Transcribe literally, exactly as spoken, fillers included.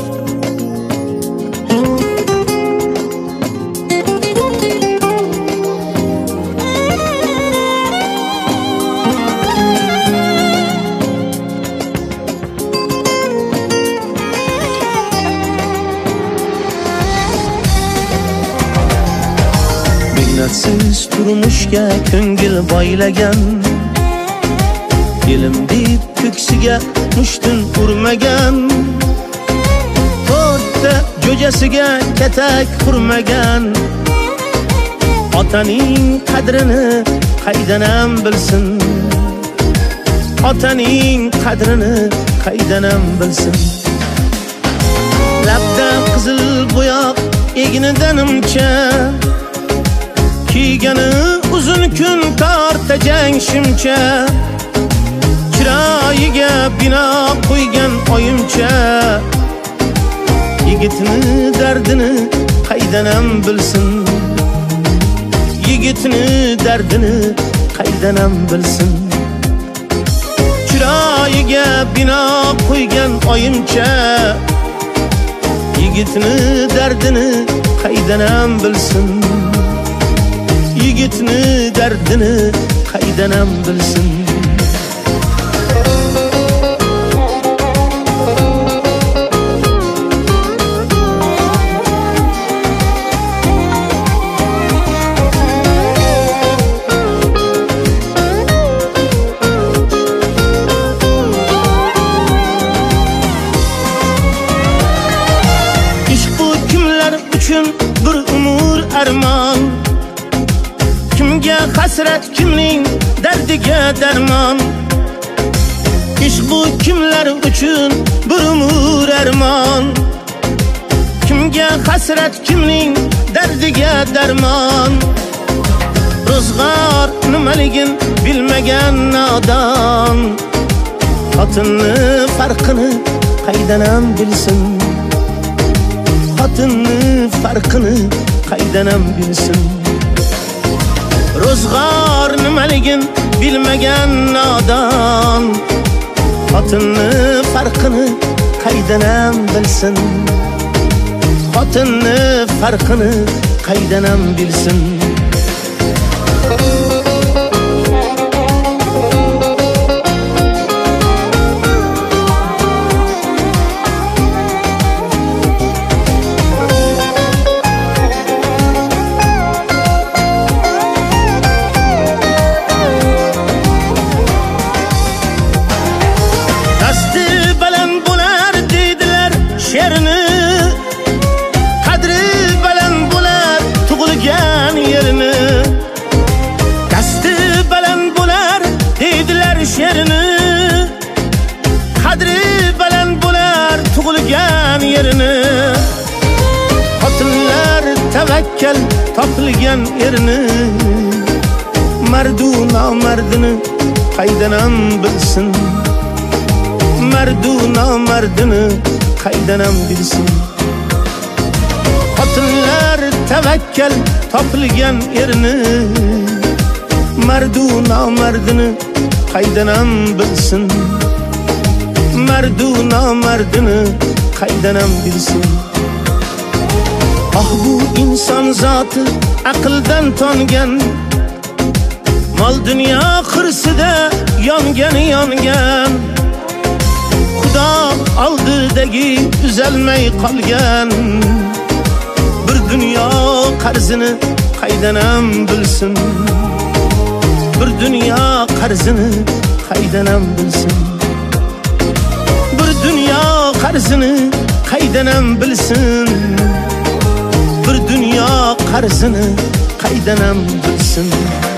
Mehnatsiz turmushga ko'ngil boylagan, elim deb ko'ksiga mushtun urmagan, to'rtta jo'jasiga katak qurmagan, otaning qadrini qaydan ham bilsin, otaning qadrini qaydan ham bilsin. Labda qizil bo'yoq egnidan imcha, kiygani uzun kun tortajang shimcha, chiroyiga bino qo'ygan oyimcha, yigitni dardini qaydan ham bilsin, yigitni dardini qaydan ham bilsin. Chiroyiga bino qo'ygan oyimcha, yigitni dardini qaydan ham bilsin, yigitni dardini qaydan ham bilsin. Ish bu kimlar uchun bir umr armon, kimga hasrat, kimning dardiga darmon. Ish bu kimlar uchun bir umr armon, kimga hasrat, kimning dardiga darmon. Ro'zg'or nimaligin bilmagan nodon, xotinni farqini qaydan ham bilsin, xotinni farqini qaydan ham bilsin. Ro'zg'or nimaligin bilmagan nodon, xotinni farqini qaydan ham bilsin, xotinni farqini qaydan ham bilsin. Qadri baland bo'lar tug'ilgan yerini, dasti baland bo'lar deydilar she'rini, qadri baland bo'lar tug'ilgan yerini. Xotinlar tavakkal topilgan erini, mardu nomardini qaydan ham bilsin, mardu nomardini qaydan ham bilsin. Xotinlar tavakkal topilgan erini, mardu nomardini qaydan ham bilsin, mardu nomardini qaydan ham bilsin. Ah bu inson zoti aqldan tongan, mol dunyo qirsida yongani yongan, Xudo oldidagi uzalmay qolgan, bir dunyo qarzini qaydan ham bilsin, bir dunyo qarzini qaydan ham bilsin, bir dunyo qarzini qaydan ham bilsin, bir dunyo qarzini qaydan ham bilsin.